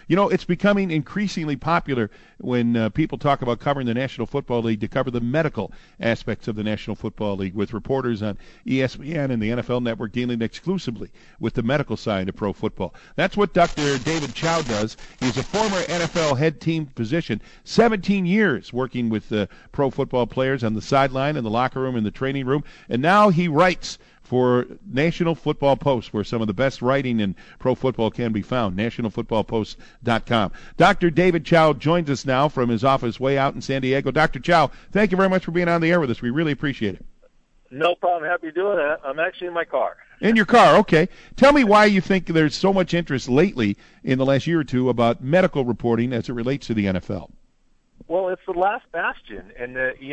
You know, it's becoming increasingly popular when people talk about covering the National Football League to cover the medical aspects of the National Football League, with reporters on ESPN and the NFL Network dealing exclusively with the medical side of pro football. That's what Dr. David Chao does. He's a former NFL head team physician, 17 years working with pro football players on the sideline, in the locker room, in the training room, and now he writes for National Football Post, where some of the best writing in pro football can be found, nationalfootballpost.com. Dr. David Chao joins us now from his office way out in San Diego. Dr. Chao, thank you very much for being on the air with us. We really appreciate it. No problem. Happy doing that. I'm actually in my car. In your car, okay. Tell me why you think there's so much interest lately in the last year or two about medical reporting as it relates to the NFL. Well, it's the last bastion, and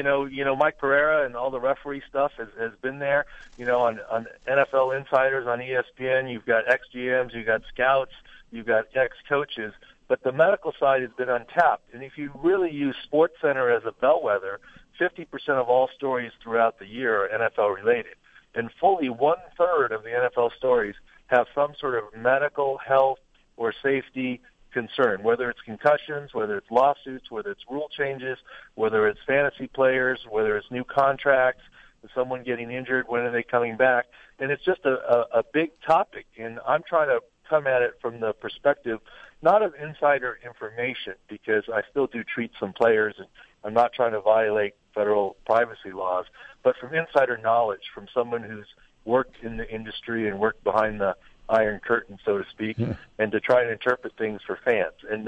Mike Pereira and all the referee stuff has been there. You know, on NFL Insiders on ESPN, you've got ex-GMs, you've got scouts, you've got ex-coaches, but the medical side has been untapped. And if you really use SportsCenter as a bellwether, 50% of all stories throughout the year are NFL related, and fully 1/3 of the NFL stories have some sort of medical, health, or safety concern, whether it's concussions, whether it's lawsuits, whether it's rule changes, whether it's fantasy players, whether it's new contracts, someone getting injured, when are they coming back? And it's just a big topic, and I'm trying to come at it from the perspective not of insider information, because I still do treat some players, and I'm not trying to violate federal privacy laws, but from insider knowledge, from someone who's worked in the industry and worked behind the Iron Curtain, so to speak, and to try and interpret things for fans. And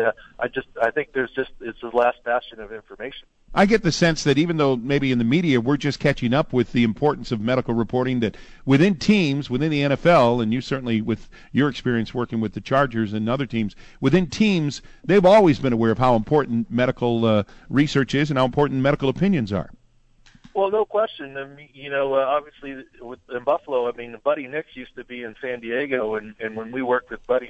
I think it's the last bastion of information. I get the sense that even though maybe in the media we're just catching up with the importance of medical reporting, that within teams, within the NFL, and you certainly with your experience working with the Chargers and other teams, within teams, they've always been aware of how important medical research is and how important medical opinions are. Well, no question. Obviously, in Buffalo, Buddy Nix used to be in San Diego, and when I worked with Buddy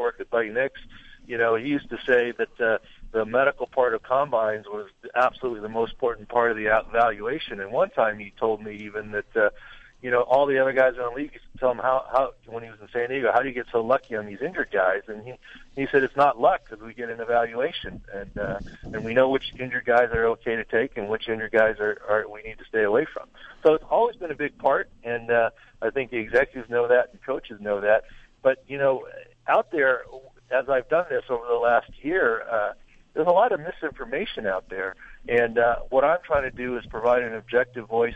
Nix, he used to say that the medical part of combines was absolutely the most important part of the evaluation. And one time he told me even that, all the other guys in the league used to tell him how when he was in San Diego, how do you get so lucky on these injured guys? And he said it's not luck, because we get an evaluation, and we know which injured guys are okay to take and which injured guys are we need to stay away from. So it's always been a big part, and I think the executives know that and coaches know that. But out there, as I've done this over the last year, there's a lot of misinformation out there, and what I'm trying to do is provide an objective voice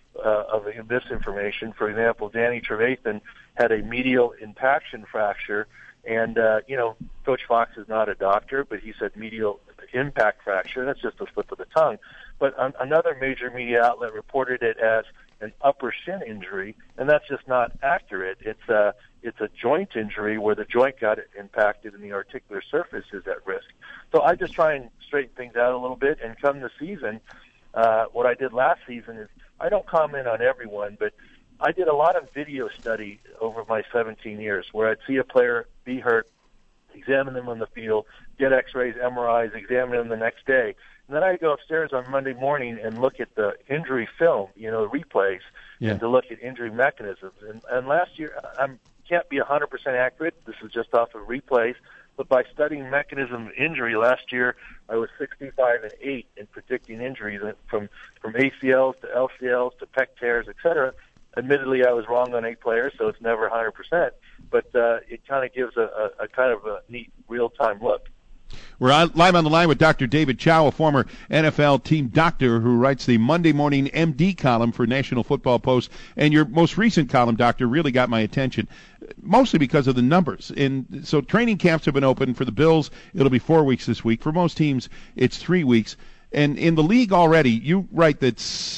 of this information. For example, Danny Trevathan had a medial impaction fracture, and Coach Fox is not a doctor, but he said medial impact fracture. That's just a slip of the tongue. But another major media outlet reported it as an upper shin injury, and that's just not accurate. It's a joint injury where the joint got impacted and the articular surface is at risk. So I just try and straighten things out a little bit, and come the season, what I did last season is I don't comment on everyone, but I did a lot of video study over my 17 years where I'd see a player be hurt, examine them on the field, get x-rays, MRIs, examine them the next day. And then I'd go upstairs on Monday morning and look at the injury film, replays, and to look at injury mechanisms. And last year, I can't be 100% accurate. This is just off of replays. But by studying mechanism of injury last year, I was 65-8 in predicting injuries from ACLs to LCLs to pec tears, etc. Admittedly, I was wrong on 8 players, so it's never 100%. But it kind of gives a kind of a neat real-time look. We're live on the line with Dr. David Chao, a former NFL team doctor who writes the Monday Morning MD column for National Football Post. And your most recent column, Doctor, really got my attention, mostly because of the numbers. And so training camps have been open. For the Bills, it'll be 4 weeks this week. For most teams, it's 3 weeks. And in the league already, you write that,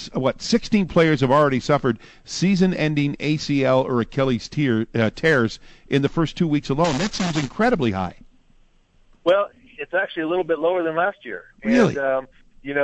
16 players have already suffered season-ending ACL or Achilles tears in the first 2 weeks alone. That sounds incredibly high. Well, it's actually a little bit lower than last year. Really? And, in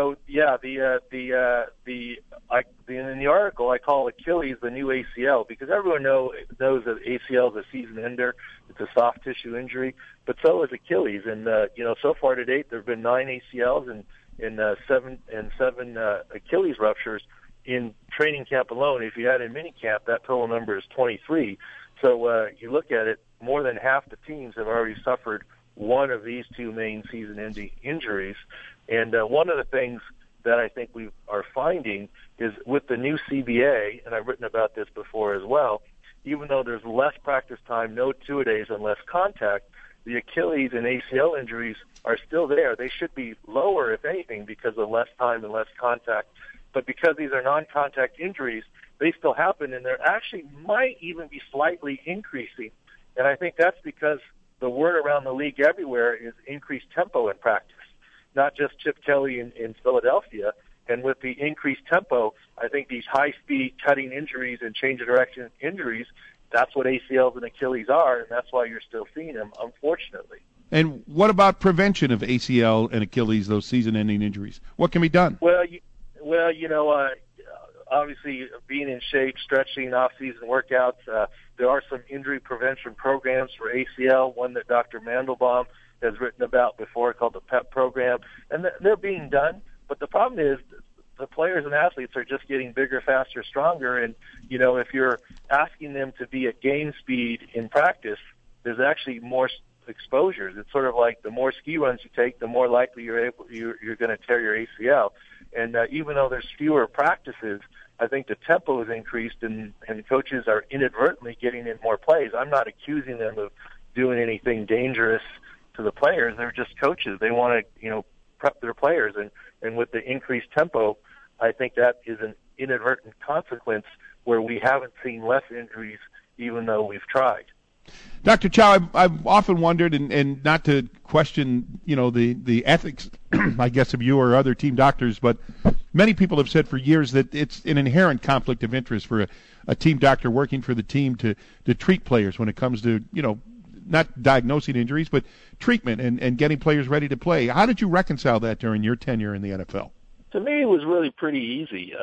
the article I call Achilles the new ACL, because everyone knows that ACL is a season ender. It's a soft tissue injury, but so is Achilles. And so far to date, there have been 9 ACLs and seven Achilles ruptures in training camp alone. If you add in mini camp, that total number is 23. So you look at it, more than half the teams have already suffered one of these two main season-ending injuries. And one of the things that I think we are finding is with the new CBA, and I've written about this before as well, even though there's less practice time, no two-a-days, and less contact, the Achilles and ACL injuries are still there. They should be lower, if anything, because of less time and less contact. But because these are non-contact injuries, they still happen, and they actually might even be slightly increasing. And I think that's because the word around the league everywhere is increased tempo in practice, not just Chip Kelly in Philadelphia. And with the increased tempo, I think these high-speed cutting injuries and change of direction injuries, that's what ACLs and Achilles are, and that's why you're still seeing them, unfortunately. And what about prevention of ACL and Achilles, those season-ending injuries? What can be done? Well, obviously being in shape, stretching, off-season workouts. There are some injury prevention programs for ACL, one that Dr. Mandelbaum has written about before called the PEP program, and they're being done. But the problem is the players and athletes are just getting bigger, faster, stronger. And, if you're asking them to be at game speed in practice, there's actually more exposures. It's sort of like the more ski runs you take, the more likely you're going to tear your ACL. And even though there's fewer practices, I think the tempo is increased and coaches are inadvertently getting in more plays. I'm not accusing them of doing anything dangerous to the players. They're just coaches. They want to, prep their players. And with the increased tempo, I think that is an inadvertent consequence where we haven't seen less injuries even though we've tried. Dr. Chow, I've often wondered, and not to question, the ethics, I guess, of you or other team doctors, but many people have said for years that it's an inherent conflict of interest for a team doctor working for the team to treat players when it comes to, not diagnosing injuries, but treatment and getting players ready to play. How did you reconcile that during your tenure in the NFL? To me, it was really pretty easy.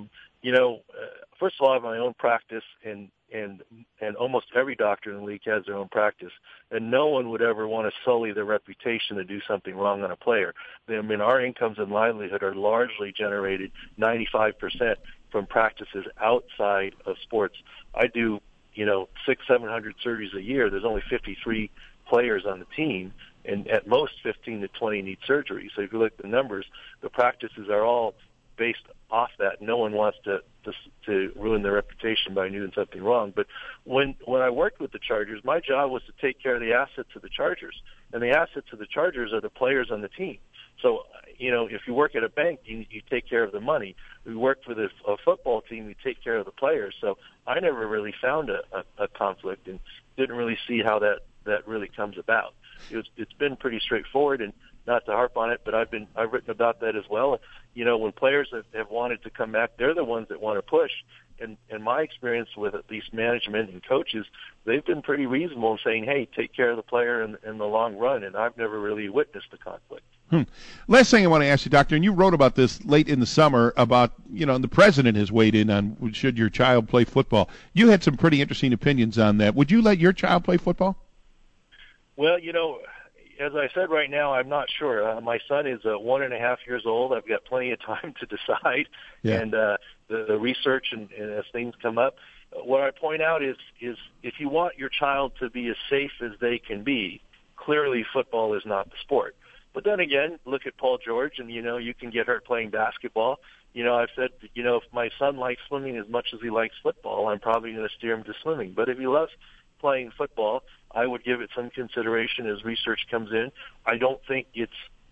First of all, I have my own practice, and almost every doctor in the league has their own practice, and no one would ever want to sully their reputation to do something wrong on a player. I mean, our incomes and livelihood are largely generated 95% from practices outside of sports. I do, 600-700 surgeries a year. There's only 53 players on the team, and at most 15 to 20 need surgery. So if you look at the numbers, the practices are all based off that. No one wants to ruin their reputation by doing something wrong. But when I worked with the Chargers, my job was to take care of the assets of the Chargers, and the assets of the Chargers are the players on the team. So, if you work at a bank, you take care of the money. We work for a football team, you take care of the players. So I never really found a conflict and didn't really see how that really comes about. It's been pretty straightforward, and not to harp on it, but I've written about that as well. When players have wanted to come back, they're the ones that want to push. And my experience with at least management and coaches, they've been pretty reasonable in saying, hey, take care of the player in the long run, and I've never really witnessed a conflict. Last thing I want to ask you, Doctor, and you wrote about this late in the summer about, and the president has weighed in on should your child play football. You had some pretty interesting opinions on that. Would you let your child play football? Well, as I said right now, I'm not sure. My son is 1.5 years old. I've got plenty of time to decide, and the research and as things come up. What I point out is if you want your child to be as safe as they can be, clearly football is not the sport. But then again, look at Paul George, and you can get hurt playing basketball. I've said, if my son likes swimming as much as he likes football, I'm probably going to steer him to swimming. But if he loves playing football, I would give it some consideration as research comes in. I don't think it's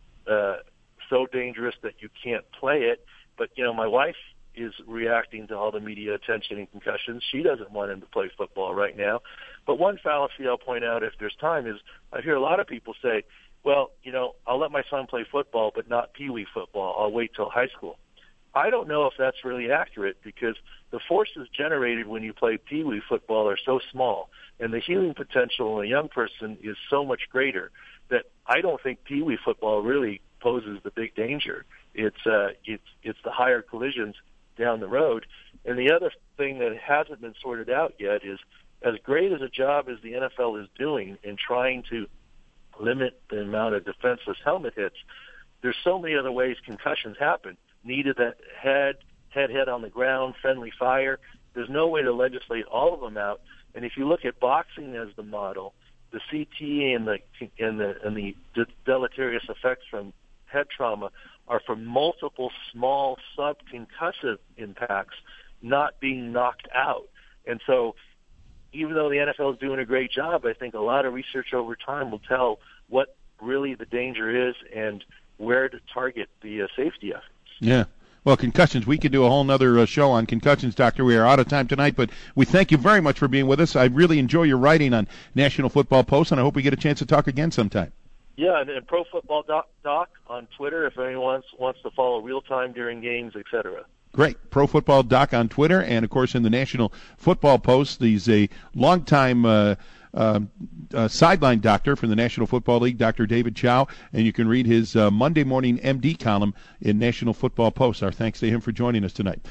so dangerous that you can't play it. But, my wife is reacting to all the media attention and concussions. She doesn't want him to play football right now. But one fallacy I'll point out if there's time is I hear a lot of people say, well, I'll let my son play football, but not peewee football. I'll wait till high school. I don't know if that's really accurate because the forces generated when you play peewee football are so small, and the healing potential in a young person is so much greater that I don't think peewee football really poses the big danger. It's the higher collisions down the road. And the other thing that hasn't been sorted out yet is as great as a job as the NFL is doing in trying to limit the amount of defenseless helmet hits, there's so many other ways concussions happen. Knee to the head on the ground, friendly fire. There's no way to legislate all of them out. And if you look at boxing as the model, the CTE and the deleterious effects from head trauma are from multiple small subconcussive impacts, not being knocked out. And so even though the NFL is doing a great job, I think a lot of research over time will tell what really the danger is and where to target the safety efforts. Yeah. Well, concussions, we could do a whole other show on concussions, Doctor. We are out of time tonight, but we thank you very much for being with us. I really enjoy your writing on National Football Post, and I hope we get a chance to talk again sometime. Yeah, and Pro Football Doc on Twitter if anyone wants to follow real time during games, etc. Great. Pro Football Doc on Twitter, and, of course, in the National Football Post. He's a longtime sideline doctor for the National Football League, Dr. David Chao, and you can read his Monday morning MD column in National Football Post. Our thanks to him for joining us tonight.